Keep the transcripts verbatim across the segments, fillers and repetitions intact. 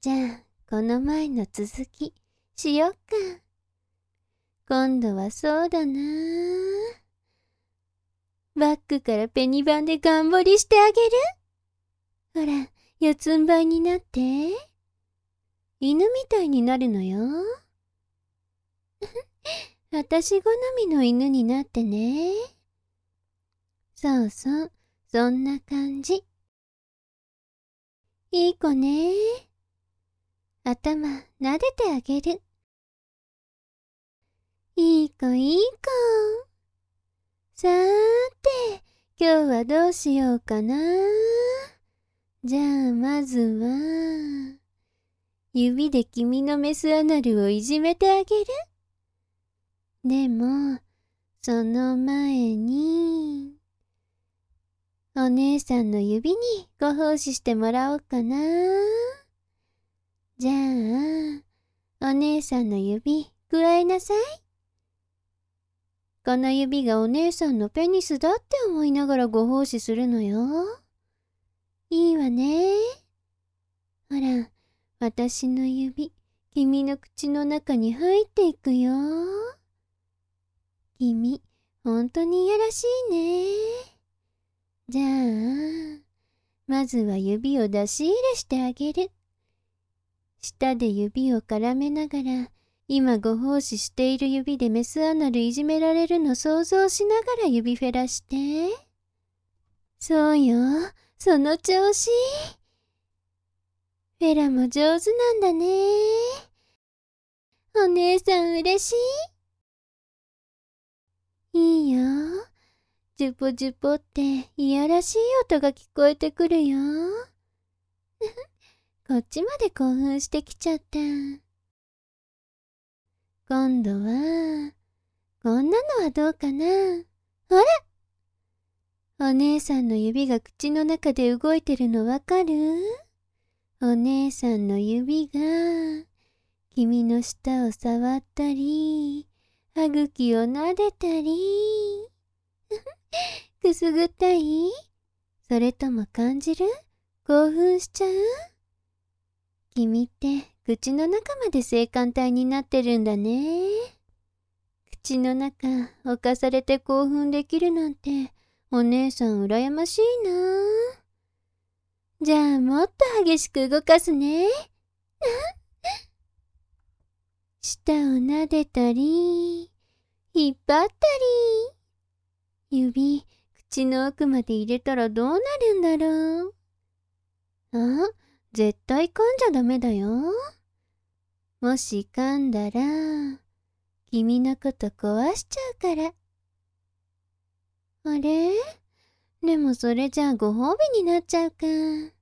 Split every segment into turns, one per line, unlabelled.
じゃあ、この前の続き、しよっか。今度はそうだな。バッグからペニバンでガン掘りしてあげる。ほら、四つん這いになって。犬みたいになるのよ。私好みの犬になってね。そうそう、そんな感じ。いい子ね。頭撫でてあげる。いい子いい子。さーて、今日はどうしようかな。じゃあまずは、指で君のメスアナルをいじめてあげる。でも、その前に、お姉さんの指にご奉仕してもらおうかな。じゃあ、お姉さんの指、くわえなさい。この指がお姉さんのペニスだって思いながらご奉仕するのよ。いいわね。ほら、私の指、君の口の中に入っていくよ。君、ほんとにいやらしいね。じゃあ、まずは指を出し入れしてあげる。舌で指を絡めながら、今ご奉仕している指でメスアナルいじめられるの想像しながら指フェラして。そうよ、その調子。フェラも上手なんだね。お姉さん嬉しい？いいよ。ジュポジュポっていやらしい音が聞こえてくるよ。こっちまで興奮してきちゃった。今度は、こんなのはどうかな。あら！お姉さんの指が口の中で動いてるのわかる？お姉さんの指が、君の舌を触ったり、歯茎を撫でたり。くすぐったい？それとも感じる？興奮しちゃう？君って口の中まで性感帯になってるんだね。口の中侵されて興奮できるなんてお姉さん羨ましいな。じゃあもっと激しく動かすね。舌を撫でたり、引っ張ったり。指、口の奥まで入れたらどうなるんだろう。あ、絶対噛んじゃダメだよ。もし噛んだら、君のこと壊しちゃうから。あれ？でもそれじゃあご褒美になっちゃうか。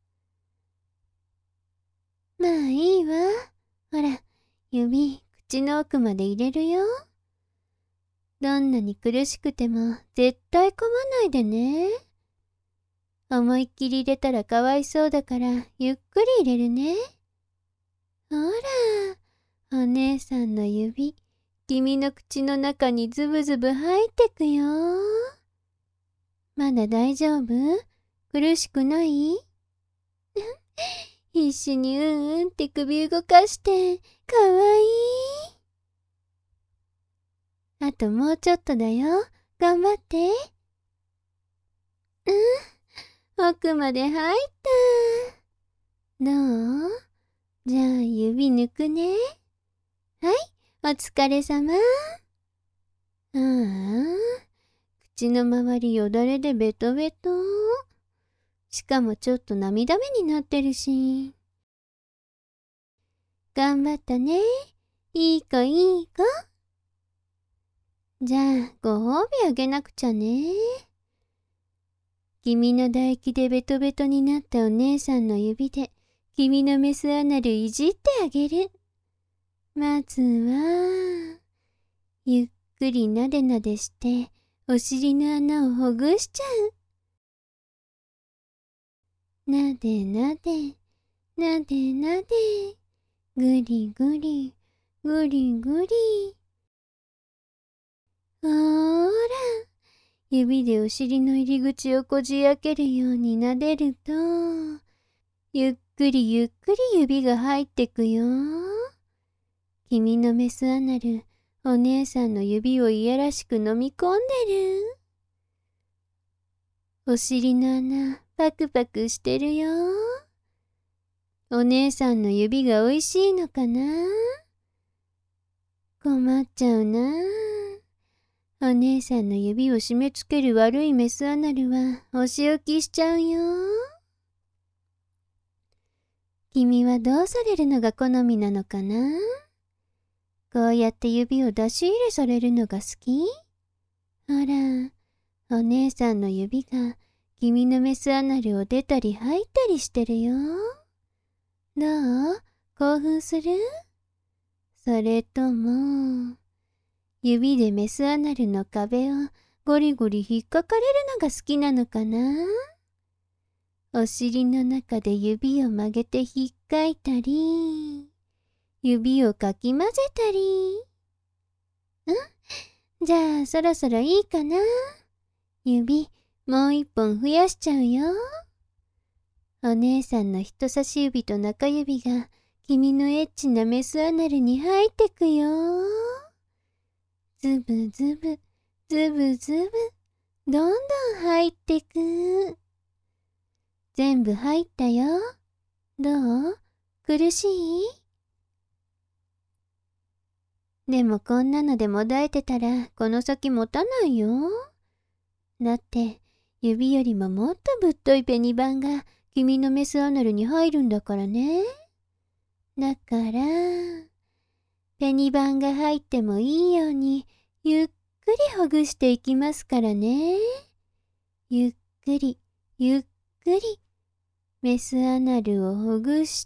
まあいいわ。ほら、指、口の奥まで入れるよ。どんなに苦しくても絶対噛まないでね。思いっきり入れたらかわいそうだからゆっくり入れるね。ほら、お姉さんの指、君の口の中にズブズブ入ってくよ。まだ大丈夫？苦しくない？必死にうんうんって首動かして、かわいい。あともうちょっとだよ。頑張って。うん、奥まで入った。どう？じゃあ指抜くね。はい、お疲れ様。ああ、口の周りよだれでベトベト。しかもちょっと涙目になってるし。頑張ったね。いい子いい子。じゃあご褒美あげなくちゃね。君の唾液でベトベトになったお姉さんの指で君のメスアナルいじってあげる。まずは、ゆっくりなでなでしてお尻の穴をほぐしちゃう。なでなで、なでなで、ぐりぐり、ぐりぐり。ほーら、指でお尻の入り口をこじ開けるようになでると、ゆっくりゆっくり指が入ってくよ。君のメスアナル、お姉さんの指をいやらしく飲み込んでる。お尻の穴、パクパクしてるよ。お姉さんの指がおいしいのかな？困っちゃうな。お姉さんの指を締め付ける悪いメスアナルはお仕置きしちゃうよ。君はどうされるのが好みなのかな？こうやって指を出し入れされるのが好き？ほら、お姉さんの指が君のメスアナルを出たり入ったりしてるよ。どう？興奮する？それとも、指でメスアナルの壁をゴリゴリ引っかかれるのが好きなのかな？お尻の中で指を曲げて引っかいたり、指をかき混ぜたり。ん？じゃあそろそろいいかな？指もう一本増やしちゃうよ。お姉さんの人差し指と中指が君のエッチなメスアナルに入ってくよ。ズブズブ、ズブズブ、どんどん入ってく。全部入ったよ。どう？苦しい？でもこんなのでもだえてたらこの先持たないよ。だって指よりももっとぶっといペニバンが君のメスアナルに入るんだからね。だから、ペニバンが入ってもいいようにゆっくりほぐしていきますからね。ゆっくり、ゆっくり、メスアナルをほぐして、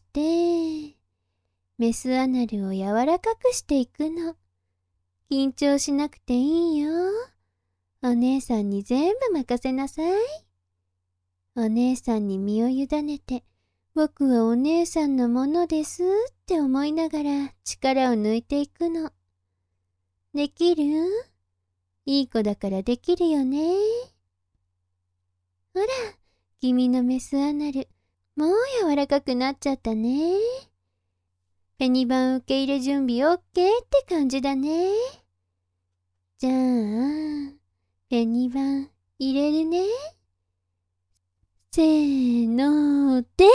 メスアナルを柔らかくしていくの。緊張しなくていいよ。お姉さんに全部任せなさい。お姉さんに身を委ねて、僕はお姉さんのものですって思いながら力を抜いていくの。できる？いい子だからできるよね。ほら、君のメスアナル、もう柔らかくなっちゃったね。ペニバン受け入れ準備 オーケー って感じだね。じゃあ、ペニバン入れるね。せーので。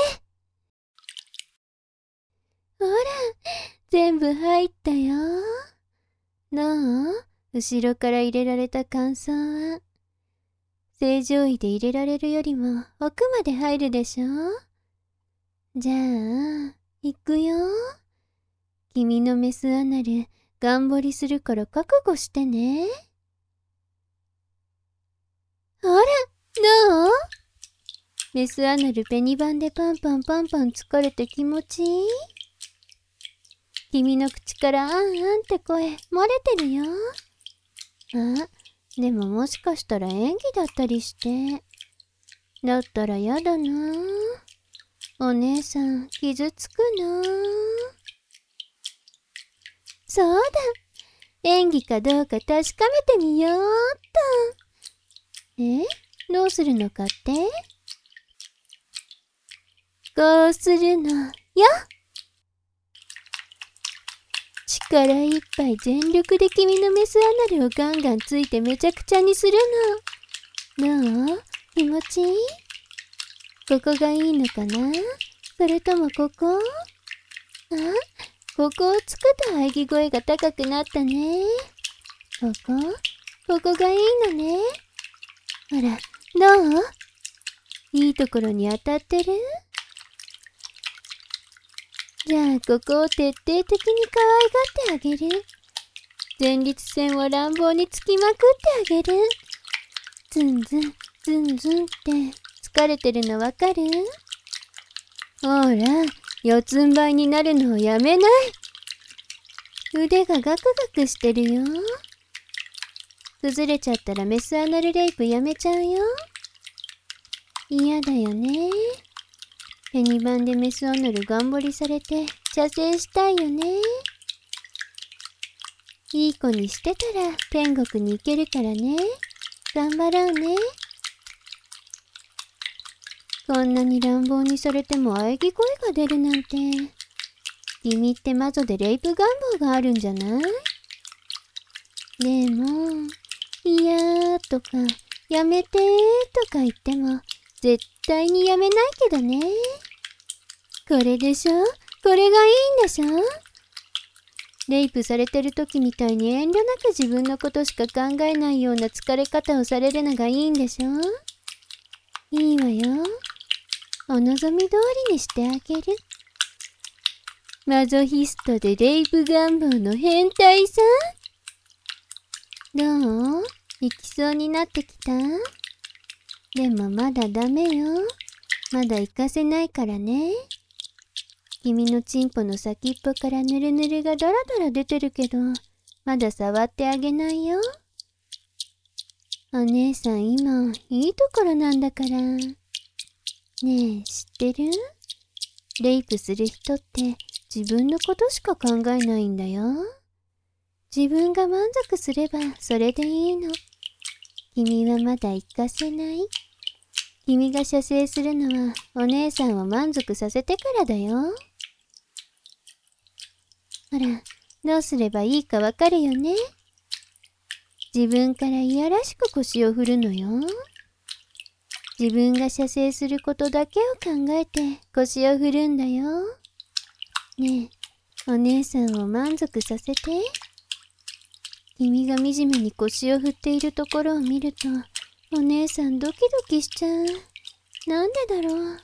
ほら、全部入ったよ。どう？後ろから入れられた感想は。正常位で入れられるよりも奥まで入るでしょ？じゃあ、行くよ。君のメスアナル、頑張りするから覚悟してね。ほら、どう？メスアナルペニバンでパンパンパンパン疲れて気持ちいい？君の口からあんあんって声漏れてるよ。あ、でももしかしたら演技だったりして。だったらやだな。お姉さん傷つくな。そうだ。演技かどうか確かめてみようっと。え？どうするのかって？こうするのよ。力いっぱい全力で君のメスアナルをガンガンついてめちゃくちゃにするの。どう？気持ちいい？ここがいいのかな？それともここ？あ？ここをつくと喘ぎ声が高くなったね。ここ？ここがいいのね。ほら、どう？いいところに当たってる？じゃあここを徹底的に可愛がってあげる。前立腺を乱暴につきまくってあげる。ズンズン、ズンズンって疲れてるのわかる？ほら、四つん這いになるのをやめない。腕がガクガクしてるよ。崩れちゃったらメスアナルレイプやめちゃうよ。嫌だよね。ペニバンでメスアナル頑張りされて射精したいよね。いい子にしてたら天国に行けるからね。頑張ろうね。 こんなに乱暴にされても喘ぎ声が出るなんて。君って魔女でレイプ願望があるんじゃない？でも、いやーとか、やめてーとか言っても、絶対にやめないけどね。これでしょ？これがいいんでしょ？レイプされてる時みたいに遠慮なく自分のことしか考えないような疲れ方をされるのがいいんでしょ？いいわよ。お望み通りにしてあげる。マゾヒストでレイプ願望の変態さん。どう？行きそうになってきた？でもまだダメよ。まだ行かせないからね。君のチンポの先っぽからヌルヌルがドラドラ出てるけど、まだ触ってあげないよ。お姉さん今、いいところなんだから。ねえ、知ってる？レイプする人って自分のことしか考えないんだよ。自分が満足すればそれでいいの。君はまだ行かせない。君が射精するのはお姉さんを満足させてからだよ。ほら、どうすればいいかわかるよね。自分からいやらしく腰を振るのよ。自分が射精することだけを考えて腰を振るんだよ。ねえ、お姉さんを満足させて。君が惨めに腰を振っているところを見ると、お姉さんドキドキしちゃう。なんでだろう。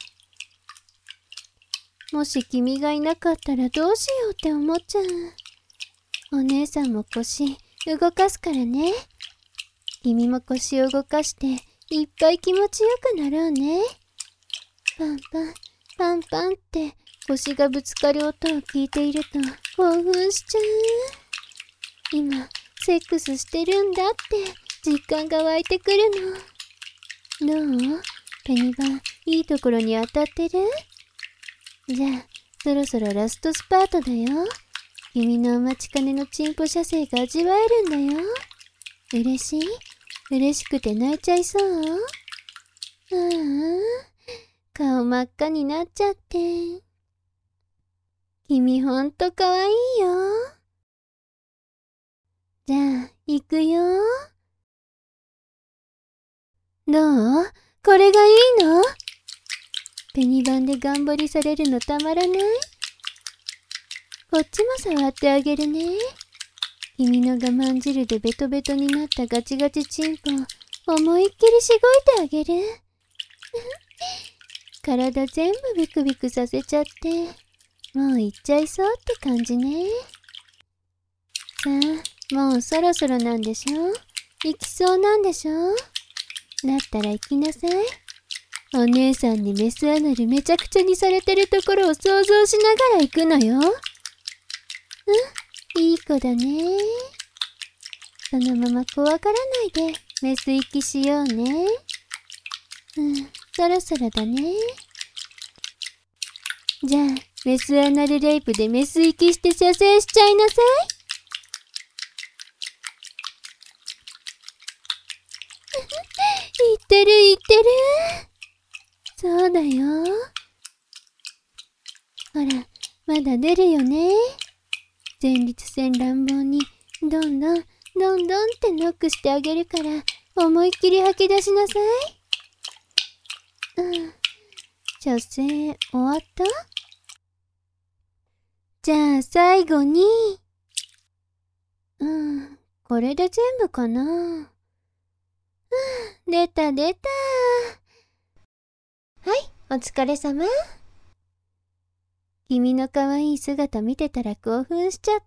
もし君がいなかったらどうしようって思っちゃう。お姉さんも腰動かすからね。君も腰を動かしていっぱい気持ちよくなろうね。パンパン、パンパンって腰がぶつかる音を聞いていると興奮しちゃう。今、セックスしてるんだって実感が湧いてくるの。どう？ペニバン、いいところに当たってる？じゃあ、そろそろラストスパートだよ。君のお待ちかねのチンポ射精が味わえるんだよ。嬉しい？嬉しくて泣いちゃいそう？ああ、顔真っ赤になっちゃって。君ほんとかわいいよ。じゃあ、行くよ。どう？これがいいの？ペニバンで頑張りされるのたまらない？こっちも触ってあげるね。君の我慢汁でベトベトになったガチガチチンポを思いっきりしごいてあげる。体全部ビクビクさせちゃって、もう行っちゃいそうって感じね。さあ、もうそろそろなんでしょ？行きそうなんでしょ？だったら行きなさい。お姉さんにメスアナルめちゃくちゃにされてるところを想像しながら行くのよ。うん、いい子だね。そのまま怖がらないでメス行きしようね。うん、そろそろだね。じゃあ、メスアナルレイプでメス行きして射精しちゃいなさい。言ってる言ってる。そうだよ。ほら、まだ出るよね。前立腺乱暴にどんどんどんどんってノックしてあげるから思いっきり吐き出しなさい。うん。射精終わった？じゃあ最後に。うん、これで全部かな。うん、出た出た。はい、お疲れ様。君の可愛い姿見てたら興奮しちゃった。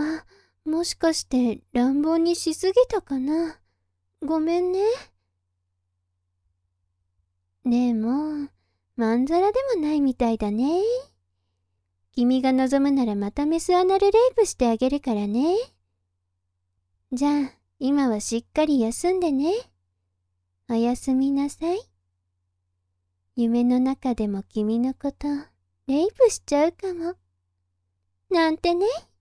あ、もしかして乱暴にしすぎたかな。ごめんね。でも、まんざらでもないみたいだね。君が望むならまたメスアナルレイプしてあげるからね。じゃあ、今はしっかり休んでね。おやすみなさい。夢の中でも君のこと、レイプしちゃうかも。なんてね。